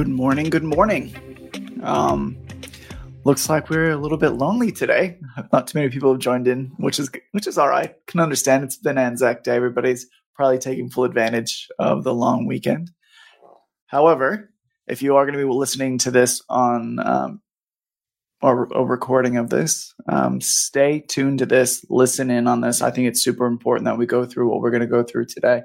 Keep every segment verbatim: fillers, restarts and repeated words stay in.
Good morning. Good morning. Um, looks like we're a little bit lonely today. Not too many people have joined in, which is which is all right. Can understand. It's been Anzac Day. Everybody's probably taking full advantage of the long weekend. However, if you are going to be listening to this on um, or a recording of this, um, stay tuned to this. Listen in on this. I think it's super important that we go through what we're going to go through today.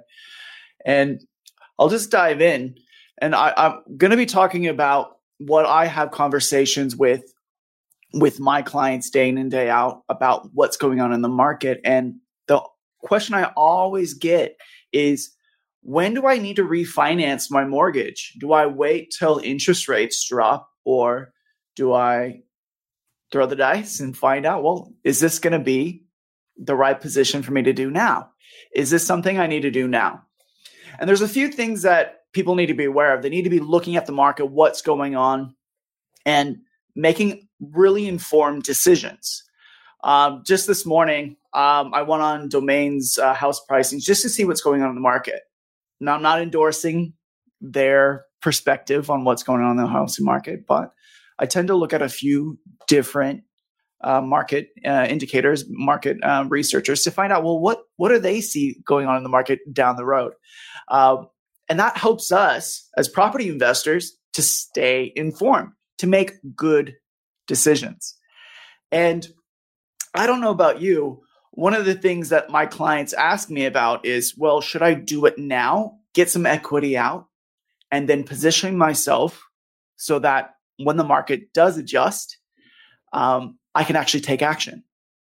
And I'll just dive in. And I, I'm going to be talking about what I have conversations with with my clients day in and day out about what's going on in the market. And the question I always get is, when do I need to refinance my mortgage? Do I wait till interest rates drop, or do I throw the dice and find out, well, is this going to be the right position for me to do now? Is this something I need to do now? And there's a few things that people need to be aware of. They need to be looking at the market, what's going on, and making really informed decisions. Um, just this morning, um, I went on Domain's uh, house pricing just to see what's going on in the market. Now, I'm not endorsing their perspective on what's going on in the housing market, but I tend to look at a few different uh, market uh, indicators, market uh, researchers, to find out, well, what what do they see going on in the market down the road? Uh, and that helps us as property investors to stay informed, to make good decisions. And I don't know about you, one of the things that my clients ask me about is, well, should I do it now, get some equity out, and then position myself so that when the market does adjust, um, I can actually take action?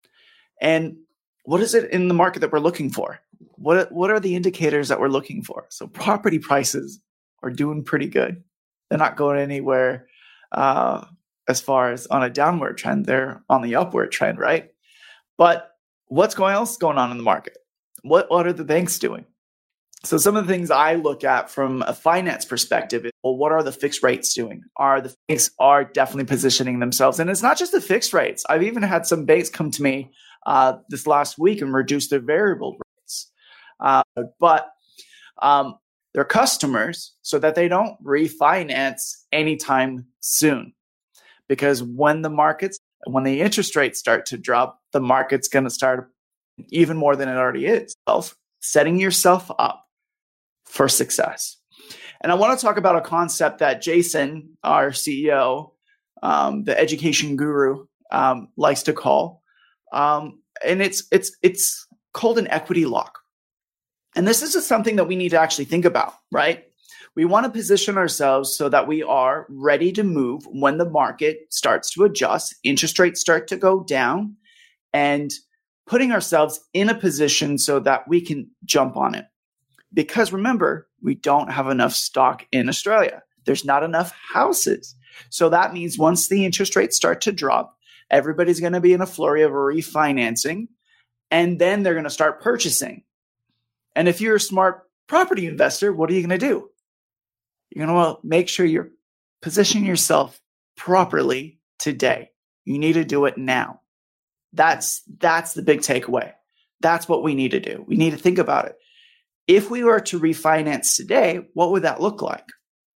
And what is it in the market that we're looking for? What, what are the indicators that we're looking for? So property prices are doing pretty good. They're not going anywhere uh, as far as on a downward trend. They're on the upward trend, right? But what's going else going on in the market? What, what are the banks doing? So some of the things I look at from a finance perspective is, well, what are the fixed rates doing? Are the banks are definitely positioning themselves? And it's not just the fixed rates. I've even had some banks come to me uh, this last week and reduce their variable rates. Uh, but um, their customers, so that they don't refinance anytime soon. Because when the markets, when the interest rates start to drop, the market's going to start even more than it already is, setting yourself up for success. And I want to talk about a concept that Jason, our C E O, um, the education guru, um, likes to call, um, and it's it's it's called an equity lock. And this is just something that we need to actually think about, right? We want to position ourselves so that we are ready to move when the market starts to adjust, interest rates start to go down, and putting ourselves in a position so that we can jump on it. Because remember, we don't have enough stock in Australia. There's not enough houses. So that means once the interest rates start to drop, everybody's going to be in a flurry of refinancing, and then they're going to start purchasing. And if you're a smart property investor, what are you going to do? You're going to make sure you're positioning yourself properly today. You need to do it now. That's that's the big takeaway. That's what we need to do. We need to think about it. If we were to refinance today, what would that look like?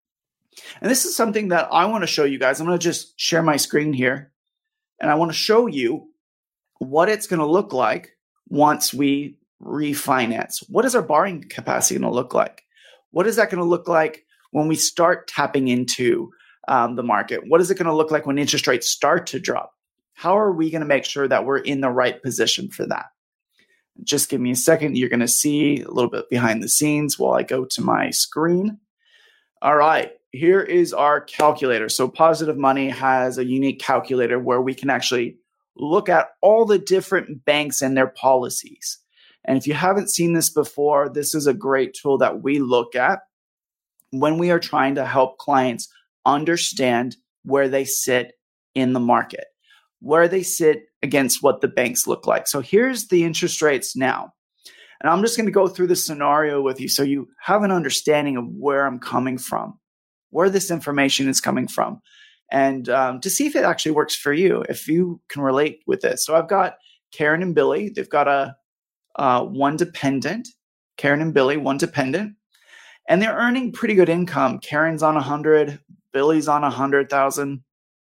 And this is something that I want to show you guys. I'm going to just share my screen here, and I want to show you what it's going to look like once we refinance. What is our borrowing capacity going to look like? What is that going to look like when we start tapping into um, the market? What is it going to look like when interest rates start to drop? How are we going to make sure that we're in the right position for that? Just give me a second. You're going to see a little bit behind the scenes while I go to my screen. All right, here is our calculator. So Positive Money has a unique calculator where we can actually look at all the different banks and their policies. And if you haven't seen this before, this is a great tool that we look at when we are trying to help clients understand where they sit in the market, where they sit against what the banks look like. So here's the interest rates now. And I'm just going to go through the scenario with you so you have an understanding of where I'm coming from, where this information is coming from, and um, to see if it actually works for you, if you can relate with this. So I've got Karen and Billy. They've got a uh, one dependent, Karen and Billy, one dependent, and they're earning pretty good income. Karen's on one hundred, Billy's on one hundred thousand,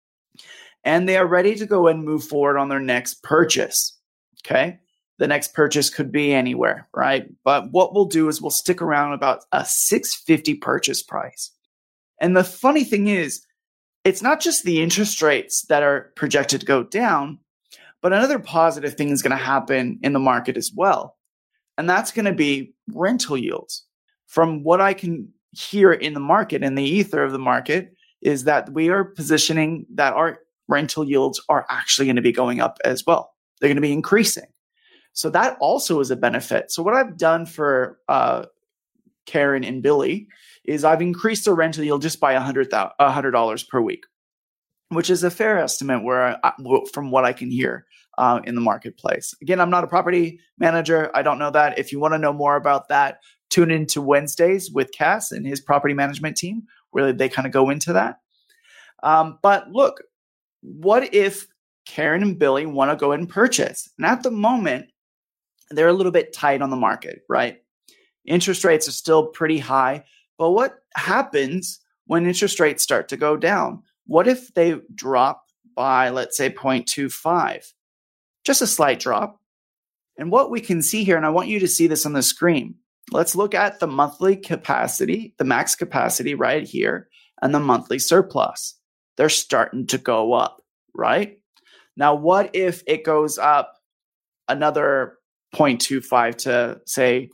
and they are ready to go and move forward on their next purchase. Okay. The next purchase could be anywhere, right? But what we'll do is we'll stick around about a six hundred fifty dollars purchase price. And the funny thing is, it's not just the interest rates that are projected to go down, but another positive thing is going to happen in the market as well. And that's going to be rental yields. From what I can hear in the market, in the ether of the market, is that we are positioning that our rental yields are actually going to be going up as well. They're going to be increasing. So that also is a benefit. So what I've done for uh, Karen and Billy is I've increased the rental yield just by one hundred dollars per week, which is a fair estimate where I, from what I can hear uh, in the marketplace. Again, I'm not a property manager. I don't know that. If you want to know more about that, tune into Wednesdays with Cass and his property management team, where they kind of go into that. Um, but look, what if Karen and Billy want to go ahead and purchase? And at the moment, they're a little bit tight on the market, right? Interest rates are still pretty high. But what happens when interest rates start to go down? What if they drop by, let's say, zero point two five? Just a slight drop. And what we can see here, and I want you to see this on the screen, let's look at the monthly capacity, the max capacity right here, and the monthly surplus. They're starting to go up, right? Now, what if it goes up another zero point two five to, say,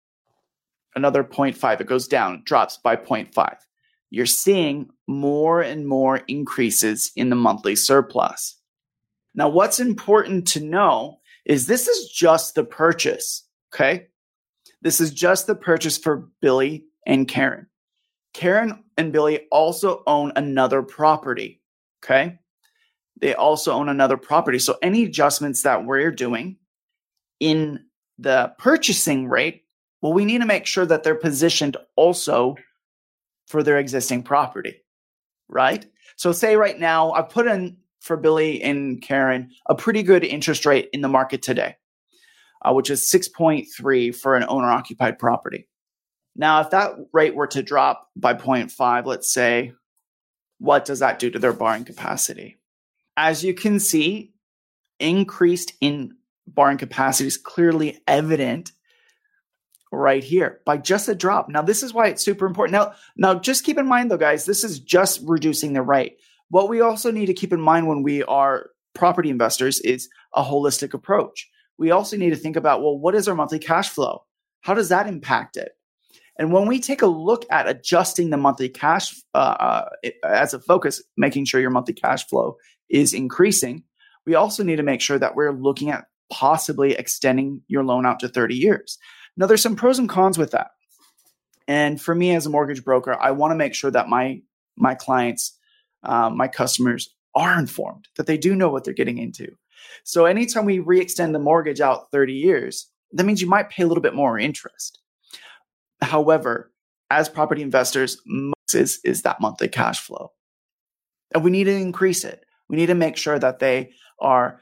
another zero point five? It goes down, drops by zero point five. You're seeing more and more increases in the monthly surplus. Now, what's important to know is this is just the purchase, okay? This is just the purchase for Billy and Karen. Karen and Billy also own another property, okay? They also own another property. So any adjustments that we're doing in the purchasing rate, well, we need to make sure that they're positioned also for their existing property, right? So say right now, I've put in for Billy and Karen a pretty good interest rate in the market today, uh, which is six point three for an owner-occupied property. Now, if that rate were to drop by zero point five, let's say, what does that do to their borrowing capacity? As you can see, increased in borrowing capacity is clearly evident right here by just a drop. Now, this is why it's super important. Now, now, just keep in mind, though, guys, this is just reducing the rate. What we also need to keep in mind when we are property investors is a holistic approach. We also need to think about, well, what is our monthly cash flow? How does that impact it? And when we take a look at adjusting the monthly cash uh, uh, as a focus, making sure your monthly cash flow is increasing, we also need to make sure that we're looking at possibly extending your loan out to thirty years. Now, there's some pros and cons with that. And for me as a mortgage broker, I want to make sure that my my clients, uh, my customers are informed, that they do know what they're getting into. So anytime we re-extend the mortgage out thirty years, that means you might pay a little bit more interest. However, as property investors, most is, is that monthly cash flow. And we need to increase it. We need to make sure that they are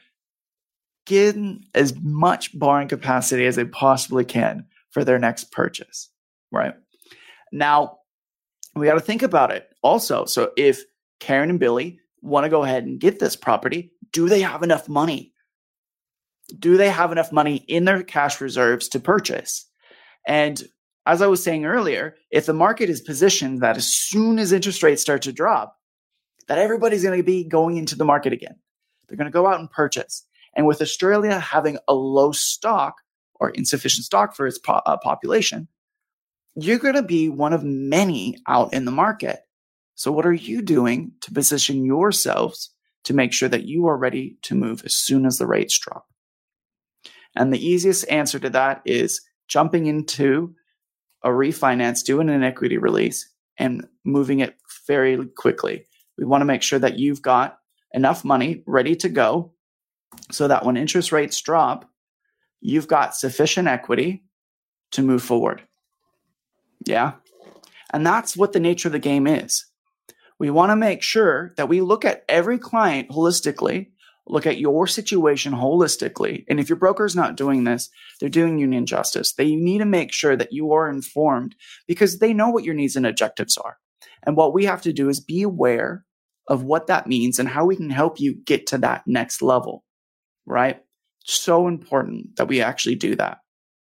getting as much borrowing capacity as they possibly can for their next purchase, right? Now, we got to think about it also. So if Karen and Billy want to go ahead and get this property, do they have enough money? Do they have enough money in their cash reserves to purchase? And as I was saying earlier, if the market is positioned that as soon as interest rates start to drop, that everybody's going to be going into the market again. They're going to go out and purchase. And with Australia having a low stock or insufficient stock for its po- uh, population, you're going to be one of many out in the market. So what are you doing to position yourselves to make sure that you are ready to move as soon as the rates drop? And the easiest answer to that is jumping into a refinance, doing an equity release, and moving it very quickly. We want to make sure that you've got enough money ready to go so that when interest rates drop, you've got sufficient equity to move forward. Yeah. And that's what the nature of the game is. We want to make sure that we look at every client holistically, look at your situation holistically. And if your broker is not doing this, they're doing you an injustice. They need to make sure that you are informed because they know what your needs and objectives are. And what we have to do is be aware of what that means and how we can help you get to that next level, right? So important that we actually do that.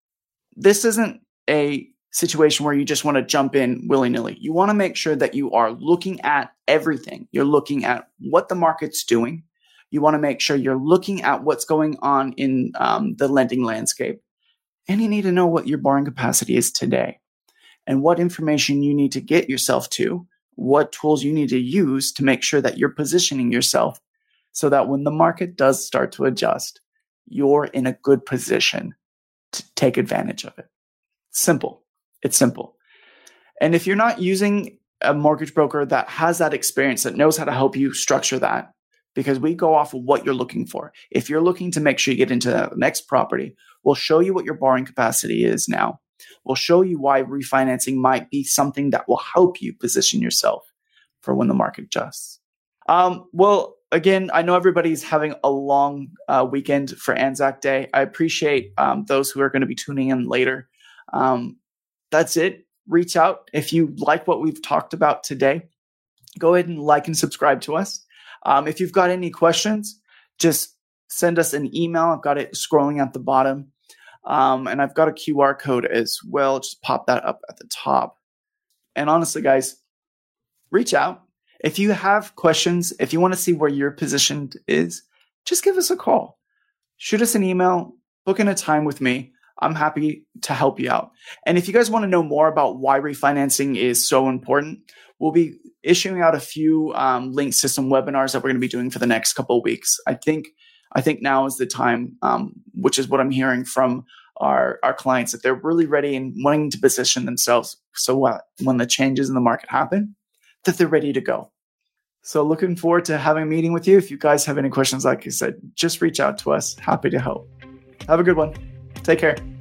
This isn't a situation where you just want to jump in willy-nilly. You want to make sure that you are looking at everything. You're looking at what the market's doing. You want to make sure you're looking at what's going on in um, the lending landscape. And you need to know what your borrowing capacity is today and what information you need to get yourself to, what tools you need to use to make sure that you're positioning yourself so that when the market does start to adjust, you're in a good position to take advantage of it. Simple. It's simple. And if you're not using a mortgage broker that has that experience, that knows how to help you structure that, because we go off of what you're looking for. If you're looking to make sure you get into the next property, we'll show you what your borrowing capacity is now. We'll show you why refinancing might be something that will help you position yourself for when the market adjusts. Um, well, again, I know everybody's having a long uh, weekend for Anzac Day. I appreciate um, those who are going to be tuning in later. Um, that's it. Reach out. If you like what we've talked about today, go ahead and like and subscribe to us. Um, if you've got any questions, just send us an email. I've got it scrolling at the bottom. Um, and I've got a Q R code as well. Just pop that up at the top. And honestly, guys, reach out. If you have questions, if you want to see where your position is, just give us a call. Shoot us an email, book in a time with me. I'm happy to help you out. And if you guys want to know more about why refinancing is so important, we'll be issuing out a few um, linked to some webinars that we're going to be doing for the next couple of weeks. I think I think now is the time, um, which is what I'm hearing from our, our clients, that they're really ready and wanting to position themselves so uh, when the changes in the market happen, that they're ready to go. So looking forward to having a meeting with you. If you guys have any questions, like I said, just reach out to us. Happy to help. Have a good one. Take care.